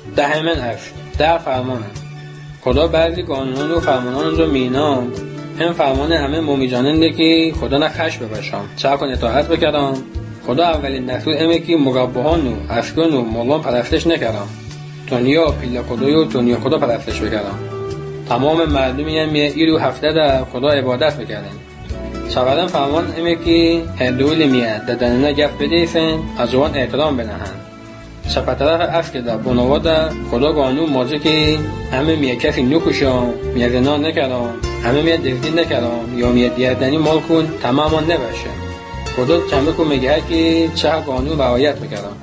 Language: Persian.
دهمن اف در فرمانه خدا بعضی قانونان و فرمانان رو مینام هم فرمان همه مومیجاننده که خدا نخش ببشم چه کن اطاعت بکردم خدا اولین نسل همه که مربوهان و افکان و مولان پرستش نکردم دنیا پیل خدای و دنیا خدا پرستش بکردم تمام مردمی هم ایرو هفته در خدا عبادت بکردن شبادن فرمان همه که هدول میاد ددنه گفت بدیسن از جوان احترام بنهن شپطرف اف که در بنوا در خدا قانون ماجه که همه میه کسی نکشم میه زنا نکردم همه میه دزدی نکردم یا میه دیردنی مال کن تماما نبشه خدا چنبه کن میگه که چه قانون رعایت بکردم